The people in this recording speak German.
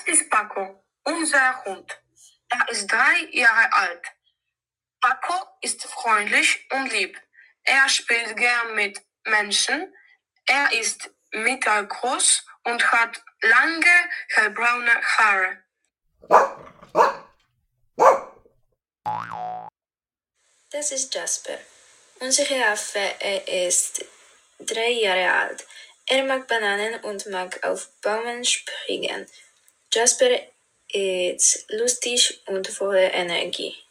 ist Paco, unser Hund. Er ist 3 Jahre alt. Paco ist freundlich und lieb. Er spielt gern mit Menschen. Er ist mittelgroß und hat lange hellbraune Haare. Das ist Jasper. Unser Affe, er ist 3 Jahre alt. Er mag Bananen und mag auf Bäumen springen. Jasper ist lustig und voller Energie.